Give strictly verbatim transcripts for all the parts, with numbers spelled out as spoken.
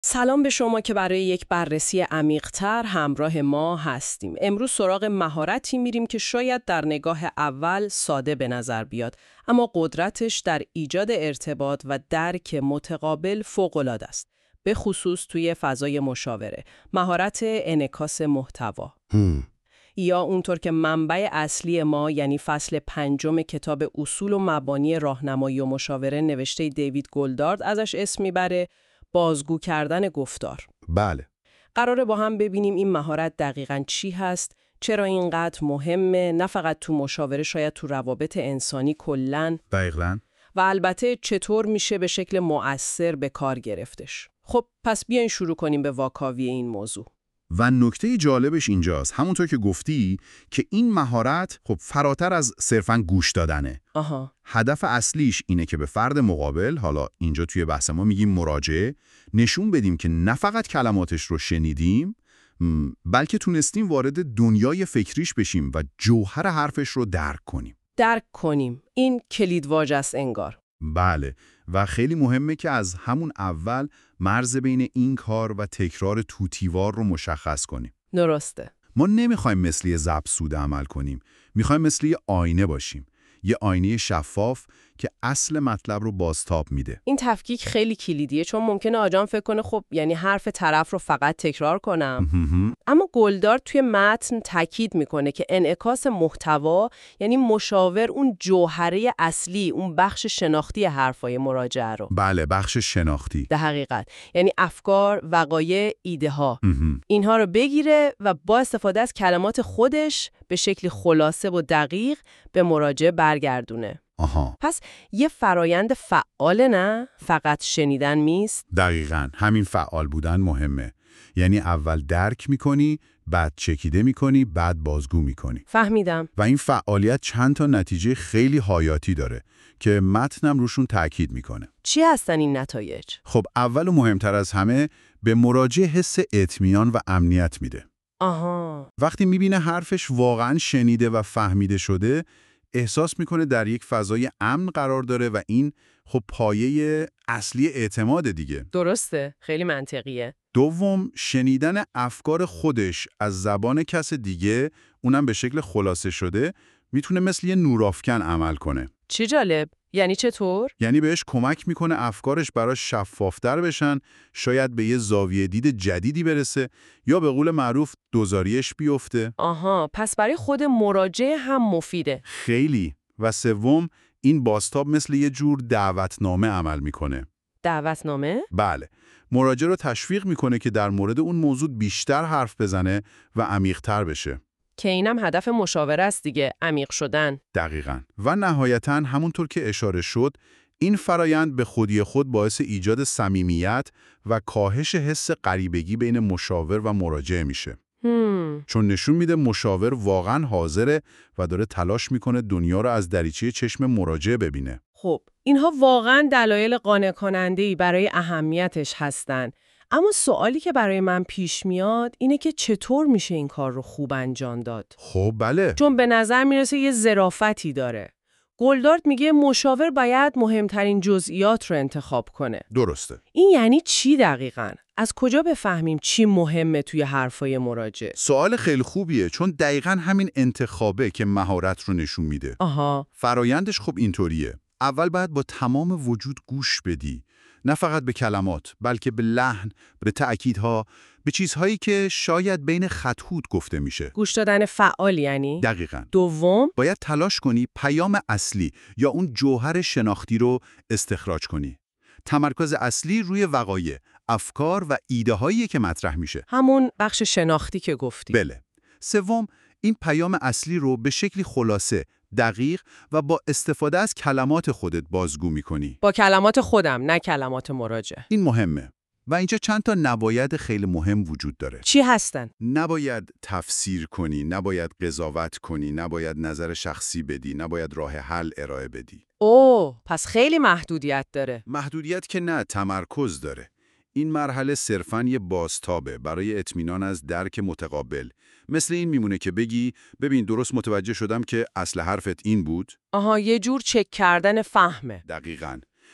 سلام به شما که برای یک بررسی عمیق‌تر همراه ما هستیم. امروز سراغ مهارتی میریم که شاید در نگاه اول ساده به نظر بیاد، اما قدرتش در ایجاد ارتباط و درک متقابل فوق‌العاده است. به خصوص توی فضای مشاوره، مهارت انعکاس محتوا. هم. یا اونطور که منبع اصلی ما یعنی فصل پنجم کتاب اصول و مبانی راهنمایی و مشاوره نوشته دیوید گلدارد ازش اسم میبره، بازگو کردن گفتار. بله. قراره با هم ببینیم این مهارت دقیقاً چی هست، چرا اینقدر مهمه، نه فقط تو مشاوره، شاید تو روابط انسانی کلاً، دقیقاً. و البته چطور میشه به شکل مؤثر به کار گرفتش. خب پس بیاین شروع کنیم به واکاوی این موضوع. و نکته جالبش اینجاست، همونطور که گفتی، که این مهارت خب فراتر از صرفاً گوش دادنه. آها. هدف اصلیش اینه که به فرد مقابل، حالا اینجا توی بحث ما میگیم مراجعه، نشون بدیم که نه فقط کلماتش رو شنیدیم، م، بلکه تونستیم وارد دنیای فکریش بشیم و جوهر حرفش رو درک کنیم. درک کنیم. این کلید واژه است انگار. بله، و خیلی مهمه که از همون اول مرز بین این کار و تکرار توتیوار رو مشخص کنیم. درسته. ما نمیخوایم مثل ضبط سوده عمل کنیم، میخوایم مثل یه آینه باشیم، یه آینه شفاف که اصل مطلب رو بازتاب میده. این تفکیک خیلی کلیدیه، چون ممکنه آجام فکر کنه خب یعنی حرف طرف رو فقط تکرار کنم. اما گلدارد توی متن تاکید میکنه که انعکاس محتوا یعنی مشاور اون جوهره اصلی، اون بخش شناختی حرفای مراجعه رو. بله، بخش شناختی. در حقیقت یعنی افکار، وقایع، ایده ها. اینها رو بگیره و با استفاده از کلمات خودش به شکل خلاصه و دقیق به مراجعه برگردونه. آها. پس یه فرایند فعال، نه فقط شنیدن نیست. دقیقاً همین فعال بودن مهمه. یعنی اول درک میکنی، بعد چکیده میکنی، بعد بازگو میکنی. فهمیدم. و این فعالیت چند تا نتیجه خیلی حیاتی داره که متنم روشون تاکید میکنه. چی هستن این نتایج؟ خب اول و مهمتر از همه به مراجع حس اطمینان و امنیت میده. آها. وقتی میبینه حرفش واقعاً شنیده و فهمیده شده، احساس میکنه در یک فضای امن قرار داره و این خب پایه اصلی اعتماد دیگه. درسته، خیلی منطقیه. دوم، شنیدن افکار خودش از زبان کس دیگه، اونم به شکل خلاصه شده، میتونه مثل یه نورافکن عمل کنه. چی جالب؟ یعنی چطور؟ یعنی بهش کمک میکنه افکارش براش شفافتر بشن، شاید به یه زاویه دید جدیدی برسه یا به قول معروف دوزاریش بیفته. آها، پس برای خود مراجع هم مفیده. خیلی. و سوم، این بازتاب مثل یه جور دعوتنامه عمل میکنه. دعوتنامه؟ بله. مراجع رو تشویق میکنه که در مورد اون موضوع بیشتر حرف بزنه و عمیق‌تر بشه. که اینم هدف مشاوره است دیگه، عمیق شدن. دقیقاً. و نهایتاً همونطور که اشاره شد، این فرایند به خودی خود باعث ایجاد صمیمیت و کاهش حس غریبگی بین مشاور و مراجع میشه. هم. چون نشون میده مشاور واقعاً حاضره و داره تلاش میکنه دنیا رو از دریچه چشم مراجع ببینه. خب، اینها واقعاً دلایل قانع کننده‌ای برای اهمیتش هستن. اما سوالی که برای من پیش میاد اینه که چطور میشه این کار رو خوب انجام داد؟ خب بله. چون به نظر میرسه یه ظرافتی داره. گلدارد میگه مشاور باید مهمترین جزئیات رو انتخاب کنه. درسته. این یعنی چی دقیقاً؟ از کجا بفهمیم چی مهمه توی حرفای مراجع؟ سوال خیلی خوبیه، چون دقیقاً همین انتخابه که مهارت رو نشون میده. آها. فرایندش خب اینطوریه. اول باید با تمام وجود گوش بدی. نه فقط به کلمات، بلکه به لحن، به تأکیدها، به چیزهایی که شاید بین خطوط گفته میشه. گوش دادن فعال یعنی؟ دقیقاً. دوم؟ باید تلاش کنی پیام اصلی یا اون جوهر شناختی رو استخراج کنی. تمرکز اصلی روی وقایع، افکار و ایده هایی که مطرح میشه. همون بخش شناختی که گفتی. بله. سوم، این پیام اصلی رو به شکلی خلاصه، دقیق و با استفاده از کلمات خودت بازگو میکنی. با کلمات خودم، نه کلمات مراجع. این مهمه. و اینجا چند تا نباید خیلی مهم وجود داره. چی هستن؟ نباید تفسیر کنی، نباید قضاوت کنی، نباید نظر شخصی بدی، نباید راه حل ارائه بدی. اوه، پس خیلی محدودیت داره. محدودیت که نه، تمرکز داره. این مرحله صرفاً یه بازتابه برای اطمینان از درک متقابل. مثل این میمونه که بگی ببین درست متوجه شدم که اصل حرفت این بود. آها، یه جور چک کردن فهمه. دقیقاً.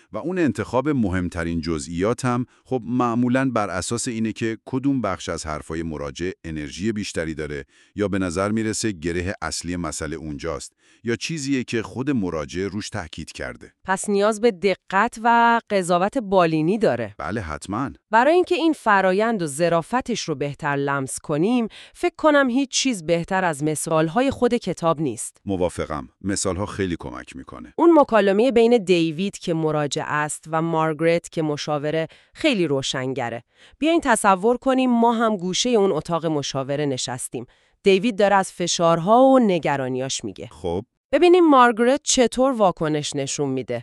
و اون انتخاب مهمترین جزئیات هم خب معمولاً بر اساس اینه که کدوم بخش از حرفای مراجع انرژی بیشتری داره یا به نظر میرسه گره اصلی مسئله اونجاست یا چیزیه که خود مراجع روش تاکید کرده. پس نیاز به دقت و قضاوت بالینی داره. بله حتماً. برای اینکه این فرایند و ظرافتش رو بهتر لمس کنیم، فکر کنم هیچ چیز بهتر از مثالهای خود کتاب نیست. موافقم. مثالها خیلی کمک میکنه. اون مکالمه بین دیوید که مراجع است و مارگرت که مشاوره خیلی روشنگره. بیاین تصور کنیم ما هم گوشه اون اتاق مشاوره نشستیم. دیوید داره از فشارها و نگرانیاش میگه. خب ببینیم مارگرت چطور واکنش نشون میده.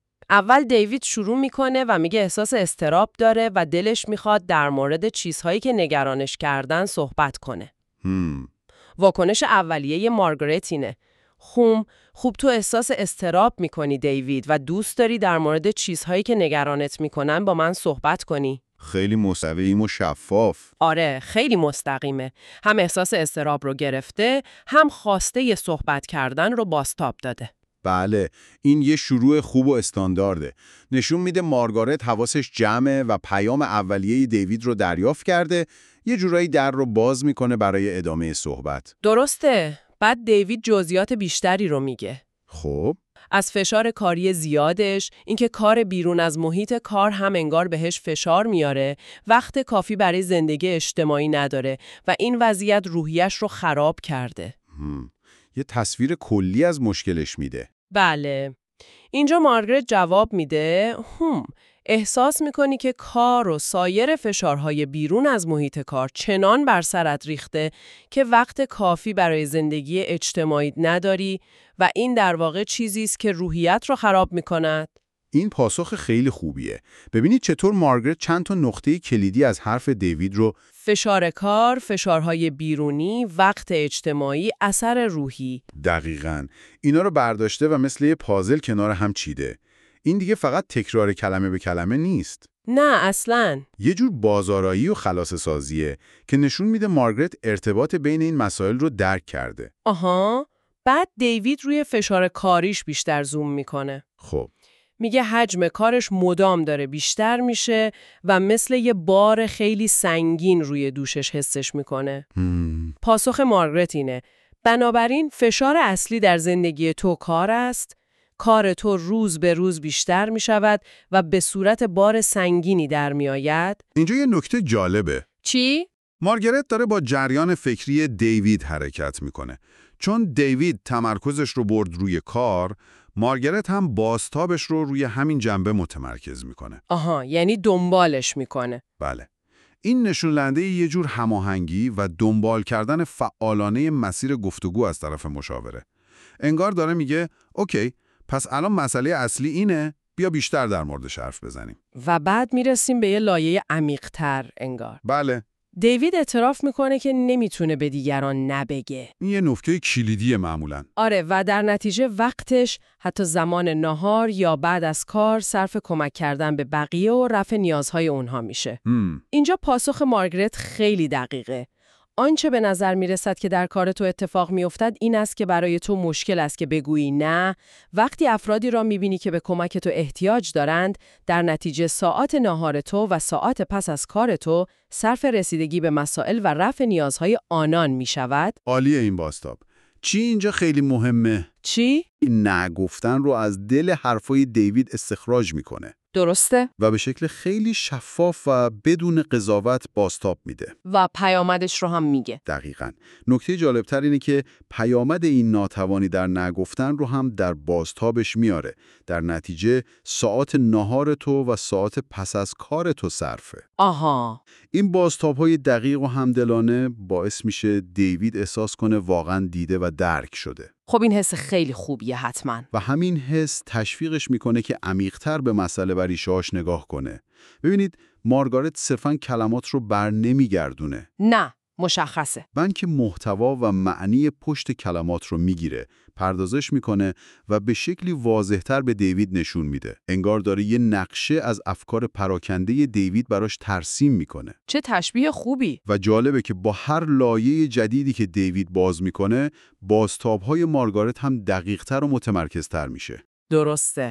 اول دیوید شروع میکنه و میگه احساس اضطراب داره و دلش میخواد در مورد چیزهایی که نگرانش کردن صحبت کنه. هم. واکنش اولیه مارگرت اینه: خوم، خوب تو احساس اضطراب میکنی دیوید و دوست داری در مورد چیزهایی که نگرانت میکنن با من صحبت کنی. خیلی مستقیم و شفاف. آره، خیلی مستقیمه. هم احساس اضطراب رو گرفته، هم خواسته ی صحبت کردن رو بازتاب داده. بله، این یه شروع خوب و استاندارده. نشون میده مارگارت حواسش جمعه و پیام اولیه دیوید رو دریافت کرده، یه جورایی در رو باز میکنه برای ادامه صحبت. درسته. بعد دیوید جزئیات بیشتری رو میگه. خب از فشار کاری زیادش، اینکه کار بیرون از محیط کار هم انگار بهش فشار میاره، وقت کافی برای زندگی اجتماعی نداره و این وضعیت روحیش رو خراب کرده. هم. یه تصویر کلی از مشکلش میده. بله. اینجا مارگرت جواب میده: هم احساس میکنی که کار و سایر فشارهای بیرون از محیط کار چنان بر سرت ریخته که وقت کافی برای زندگی اجتماعی نداری و این در واقع چیزی است که روحیت رو خراب میکند. این پاسخ خیلی خوبیه. ببینید چطور مارگرت چند تا نقطه کلیدی از حرف دیوید رو: فشار کار، فشارهای بیرونی، وقت اجتماعی، اثر روحی. دقیقاً اینا رو برداشته و مثل یه پازل کنار هم چیده. این دیگه فقط تکرار کلمه به کلمه نیست. نه اصلاً. یه جور بازآرایی و خلاصه سازیه که نشون میده مارگرت ارتباط بین این مسائل رو درک کرده. آها. بعد دیوید روی فشار کاریش بیشتر زوم میکنه. خب میگه حجم کارش مدام داره بیشتر میشه و مثل یه بار خیلی سنگین روی دوشش حسش میکنه. هم. پاسخ مارگرت اینه: بنابراین فشار اصلی در زندگی تو کار است. کار تو روز به روز بیشتر میشود و به صورت بار سنگینی در میآید. اینجا یه نکته جالبه. چی؟ مارگرت داره با جریان فکری دیوید حرکت میکنه. چون دیوید تمرکزش رو برد روی کار، مارگرت هم بازتابش رو روی همین جنبه متمرکز میکنه. آها، یعنی دنبالش میکنه. بله. این نشون‌دهنده یه جور هماهنگی و دنبال کردن فعالانه مسیر گفتگو از طرف مشاوره. انگار داره میگه اوکی، پس الان مسئله اصلی اینه، بیا بیشتر در موردش حرف بزنیم. و بعد میرسیم به یه لایه عمیق‌تر انگار. بله. دیوید اعتراف میکنه که نمیتونه به دیگران نبگه. این یه نکته کلیدیه معمولاً. آره، و در نتیجه وقتش حتی زمان ناهار یا بعد از کار صرف کمک کردن به بقیه و رفع نیازهای اونها میشه. هم. اینجا پاسخ مارگرت خیلی دقیقه. آنچه به نظر میرسد که در کار تو اتفاق میافتد این است که برای تو مشکل است که بگویی نه. وقتی افرادی را میبینی که به کمک تو احتیاج دارند، در نتیجه ساعات ناهار تو و ساعات پس از کار تو صرف رسیدگی به مسائل و رفع نیازهای آنان میشود. عالیه این بازتاب. چی اینجا خیلی مهمه؟ چی؟ این نگفتن رو از دل حرفای دیوید استخراج میکنه. درسته؟ و به شکل خیلی شفاف و بدون قضاوت بازتاب میده. و پیامدش رو هم میگه. دقیقاً. نکته جالبتر اینه که پیامد این ناتوانی در نگفتن رو هم در بازتابش میاره. در نتیجه ساعات ناهار تو و ساعات پس از کار تو صرفه. آها. این بازتاب‌های دقیق و همدلانه باعث میشه دیوید احساس کنه واقعاً دیده و درک شده. خب این حس خیلی خوبیه حتماً. و همین حس تشویقش میکنه که عمیق‌تر به مسئله و ریشه‌هاش نگاه کنه. ببینید مارگارت صرفاً کلمات رو بر نمیگردونه. نه، مشخصه. بلکه محتوا و معنی پشت کلمات رو میگیره، پردازش میکنه و به شکلی واضح‌تر به دیوید نشون میده. انگار داره یه نقشه از افکار پراکنده دیوید براش ترسیم میکنه. چه تشبیه خوبی. و جالبه که با هر لایه جدیدی که دیوید باز میکنه، بازتاب‌های مارگارت هم دقیق‌تر و متمرکزتر میشه. درسته.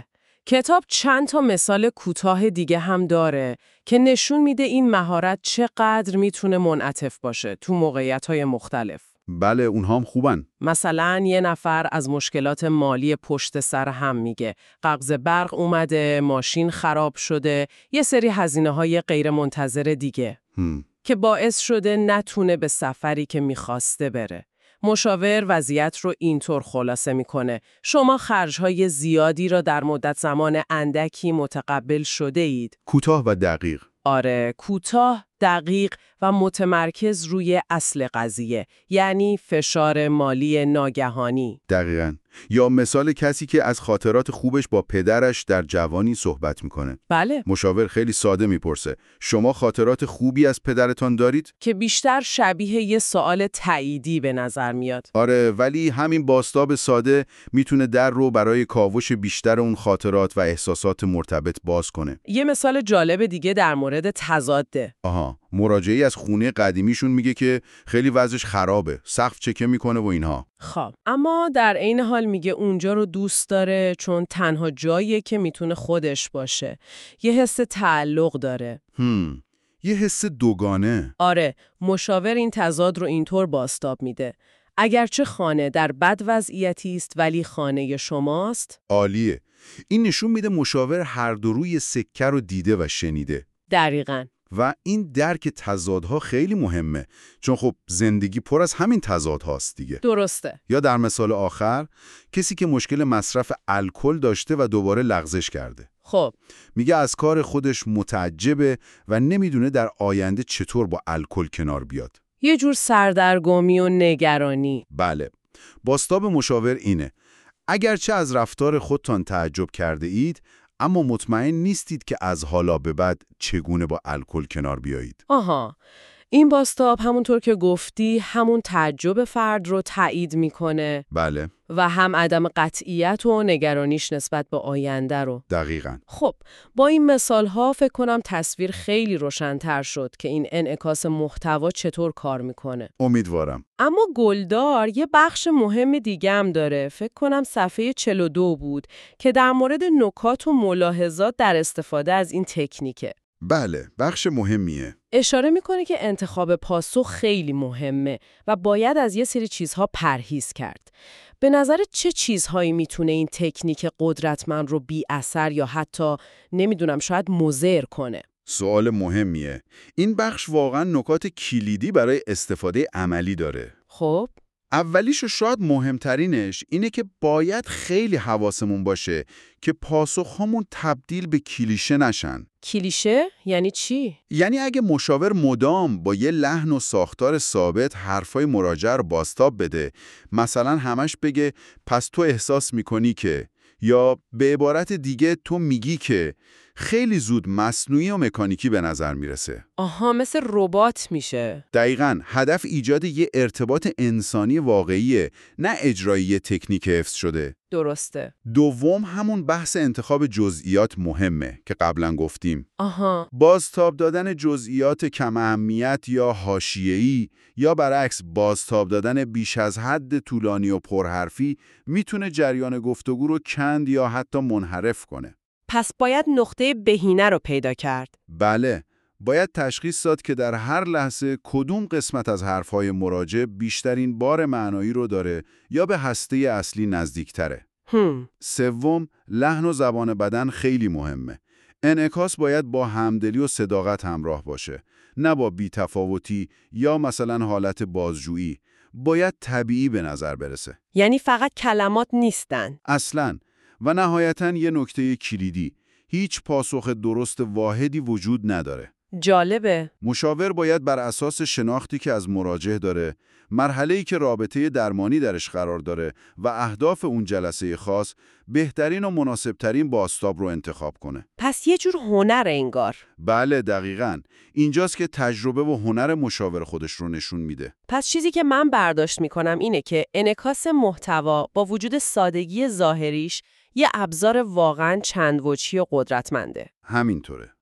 کتاب چند تا مثال کوتاه دیگه هم داره که نشون میده این مهارت چقدر میتونه منعطف باشه تو موقعیت‌های مختلف. بله، اونها هم خوبن. مثلا یه نفر از مشکلات مالی پشت سر هم میگه. قبض برق اومده، ماشین خراب شده، یه سری هزینه‌های غیر منتظر دیگه هم. که باعث شده نتونه به سفری که میخواسته بره. مشاور وضعیت رو اینطور خلاصه میکنه: شما خرج‌های زیادی را در مدت زمان اندکی متقبل شده اید. کوتاه و دقیق. آره، کوتاه، دقیق و متمرکز روی اصل قضیه، یعنی فشار مالی ناگهانی. دقیقاً. یا مثال کسی که از خاطرات خوبش با پدرش در جوانی صحبت میکنه. بله. مشاور خیلی ساده میپرسه: شما خاطرات خوبی از پدرتان دارید؟ که بیشتر شبیه یه سوال تاییدی به نظر میاد. آره، ولی همین بازتاب ساده میتونه در رو برای کاوش بیشتر اون خاطرات و احساسات مرتبط باز کنه. یه مثال جالب دیگه در مورد تضاده. آها، مراجعی از خونه قدیمیشون میگه که خیلی وضعش خرابه، سقف چکه میکنه و اینها. خب، اما در عین حال میگه اونجا رو دوست داره چون تنها جاییه که میتونه خودش باشه. یه حس تعلق داره. هم. یه حس دوگانه. آره، مشاور این تضاد رو اینطور بازتاب میده: اگرچه خانه در بد وضعیتی است ولی خانه شماست. عالیه. این نشون میده مشاور هر دو روی سکه رو دیده و شنیده. دقیقاً. و این درک تضادها خیلی مهمه، چون خب زندگی پر از همین تضادهاست دیگه. درسته. یا در مثال آخر، کسی که مشکل مصرف الکل داشته و دوباره لغزش کرده. خب، میگه از کار خودش متعجبه و نمیدونه در آینده چطور با الکل کنار بیاد. یه جور سردرگمی و نگرانی. بله. بازتاب مشاور اینه: اگرچه از رفتار خودتان تعجب کرده اید، اما مطمئن نیستید که از حالا به بعد چگونه با الکل کنار بیایید. آها، این بازتاب همونطور که گفتی همون تعجب فرد رو تایید میکنه. بله. و هم عدم قطعیت و نگرانیش نسبت به آینده رو. دقیقاً. خب، با این مثال ها فکر کنم تصویر خیلی روشن‌تر شد که این انعکاس محتوا چطور کار میکنه. امیدوارم. اما گلدار یه بخش مهم دیگه هم داره. فکر کنم صفحه چهل و دو بود که در مورد نکات و ملاحظات در استفاده از این تکنیکه. بله، بخش مهمیه. اشاره میکنه که انتخاب پاسخ خیلی مهمه و باید از یه سری چیزها پرهیز کرد. به نظر چه چیزهایی میتونه این تکنیک قدرتمند رو بی اثر یا حتی نمیدونم شاید مضر کنه؟ سوال مهمیه. این بخش واقعا نکات کلیدی برای استفاده عملی داره. خب، اولیش و شاید مهمترینش اینه که باید خیلی حواسمون باشه که پاسخ‌هامون تبدیل به کلیشه نشن. کلیشه یعنی چی؟ یعنی اگه مشاور مدام با یه لحن و ساختار ثابت حرفای مراجع رو بازتاب بده، مثلا همش بگه پس تو احساس میکنی که، یا به عبارت دیگه تو میگی که، خیلی زود مصنوعی و مکانیکی به نظر میرسه. آها، مثل ربات میشه. دقیقاً. هدف ایجاد یه ارتباط انسانی واقعیه، نه اجرایی تکنیک حفظ شده. درسته. دوم، همون بحث انتخاب جزئیات مهمه که قبلا گفتیم. آها. بازتاب دادن جزئیات کم اهمیت یا حاشیه‌ای یا برعکس بازتاب دادن بیش از حد طولانی و پرحرفی میتونه جریان گفتگو رو کند یا حتی منحرف کنه. پس باید نقطه بهینه رو پیدا کرد. بله، باید تشخیص داد که در هر لحظه کدوم قسمت از حرفهای مراجع بیشترین بار معنایی رو داره یا به هسته اصلی نزدیکتره. هم. سوم، لحن و زبان بدن خیلی مهمه. انعکاس باید با همدلی و صداقت همراه باشه، نه با بی‌تفاوتی یا مثلا حالت بازجویی. باید طبیعی به نظر برسه. یعنی فقط کلمات نیستن. اصلاً. و نهایتاً یه نکته کلیدی: هیچ پاسخ درست واحدی وجود نداره. جالبه. مشاور باید بر اساس شناختی که از مراجع داره، مرحله‌ای که رابطه درمانی درش قرار داره و اهداف اون جلسه خاص، بهترین و مناسبترین بازتاب رو انتخاب کنه. پس یه جور هنر انگار. بله، دقیقاً. اینجاست که تجربه و هنر مشاور خودش رو نشون میده. پس چیزی که من برداشت میکنم اینه که انعکاس محتوا با وجود سادگی ظاهریش یه ابزار واقعاً چند وجهی و قدرتمنده. همینطوره.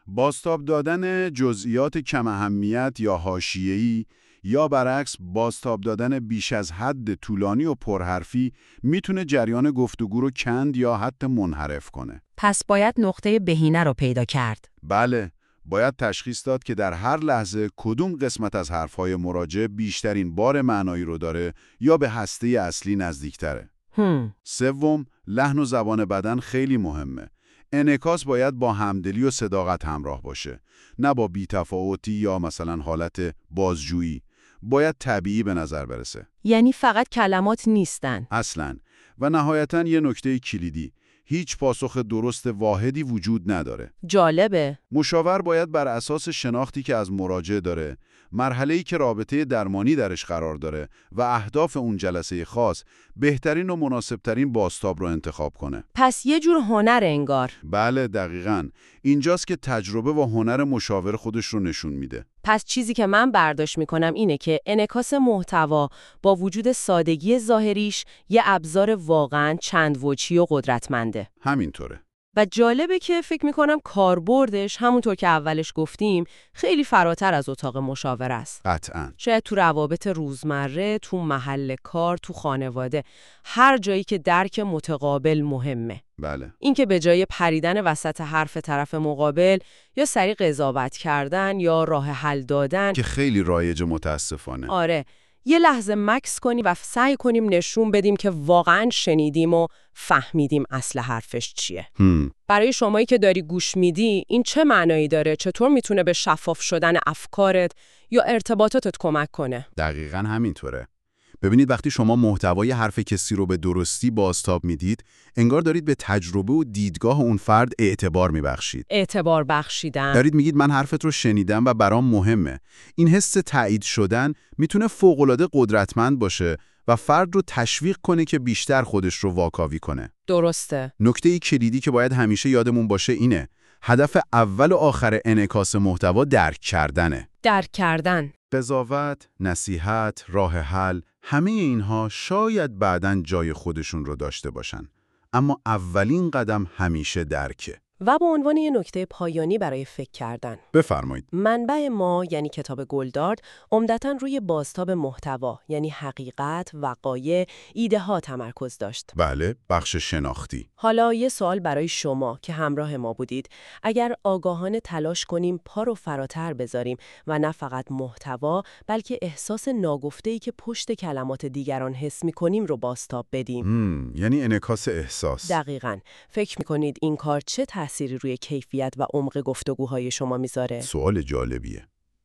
بازتاب دادن جزئیات کم اهمیت یا حاشیه‌ای یا برعکس بازتاب دادن بیش از حد طولانی و پرحرفی میتونه جریان گفتگو رو کند یا حتی منحرف کنه. پس باید نقطه بهینه رو پیدا کرد. بله، باید تشخیص داد که در هر لحظه کدوم قسمت از حرفهای مراجع بیشترین بار معنایی رو داره یا به هسته اصلی نزدیکتره. هم. سوم، لحن و زبان بدن خیلی مهمه. انعکاس باید با همدلی و صداقت همراه باشه، نه با بی‌تفاوتی یا مثلا حالت بازجویی. باید طبیعی به نظر برسه. یعنی فقط کلمات نیستن. اصلاً. و نهایتاً یه نکته کلیدی. هیچ پاسخ درست واحدی وجود نداره. جالبه. مشاور باید بر اساس شناختی که از مراجع داره، مرحله‌ای که رابطه درمانی درش قرار داره و اهداف اون جلسه خاص، بهترین و مناسبترین بازتاب رو انتخاب کنه. پس یه جور هنر انگار. بله، دقیقاً. اینجاست که تجربه و هنر مشاور خودش رو نشون میده. پس چیزی که من برداشت میکنم اینه که انعکاس محتوا با وجود سادگی ظاهریش یه ابزار واقعاً چند وجهی و قدرتمنده. همینطوره. و جالبه که فکر میکنم کاربردش همونطور که اولش گفتیم خیلی فراتر از اتاق مشاوره است. قطعاً. شاید تو روابط روزمره، تو محل کار، تو خانواده، هر جایی که درک متقابل مهمه. بله. این که به جای پریدن وسط حرف طرف مقابل یا سریع قضاوت کردن یا راه حل دادن که خیلی رایج متاسفانه. آره، یه لحظه مکس کنیم و سعی کنیم نشون بدیم که واقعاً شنیدیم و فهمیدیم اصل حرفش چیه. هم. برای شمایی که داری گوش میدی، این چه معنایی داره؟ چطور میتونه به شفاف شدن افکارت یا ارتباطاتت کمک کنه؟ دقیقاً همینطوره. ببینید وقتی شما محتوای حرف کسی رو به درستی بازتاب میدید، انگار دارید به تجربه و دیدگاه اون فرد اعتبار میبخشید. اعتبار بخشیدن. دارید میگید من حرفت رو شنیدم و برام مهمه. این حس تایید شدن میتونه فوق‌العاده قدرتمند باشه و فرد رو تشویق کنه که بیشتر خودش رو واکاوی کنه. درسته. نکته کلیدی که باید همیشه یادمون باشه اینه: هدف اول و آخر انعکاس محتوا درک کردنه. درک کردن. قضاوت، نصیحت، راه حل، همه اینها شاید بعداً جای خودشون رو داشته باشن. اما اولین قدم همیشه درکه. و به عنوان یه نکته پایانی برای فکر کردن. بفرمایید. منبع ما یعنی کتاب گلدارد عمدتاً روی بازتاب محتوا یعنی حقیقت، وقایع، ایده ها تمرکز داشت. بله، بخش شناختی. حالا یه سوال برای شما که همراه ما بودید. اگر آگاهانه تلاش کنیم پا رو فراتر بذاریم و نه فقط محتوا بلکه احساس ناگفته‌ای که پشت کلمات دیگران حس می‌کنیم رو بازتاب بدیم. هم، یعنی انعکاس احساس. دقیقاً. فکر می‌کنید این کار چه تأثیری روی کیفیت و عمق گفتگوهای شما میذاره؟ سوال جالبیه.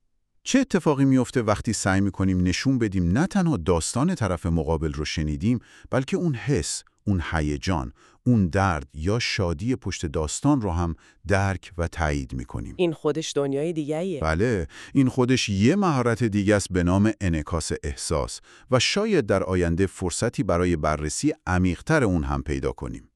چه اتفاقی میفته وقتی سعی می‌کنیم نشون بدیم نه تنها داستان طرف مقابل رو شنیدیم، بلکه اون حس، اون هیجان، اون درد یا شادی پشت داستان رو هم درک و تایید می‌کنیم. این خودش دنیای دیگه‌ایه. بله، این خودش یه مهارت دیگه است به نام انعکاس احساس و شاید در آینده فرصتی برای بررسی عمیق‌تر اون هم پیدا کنیم.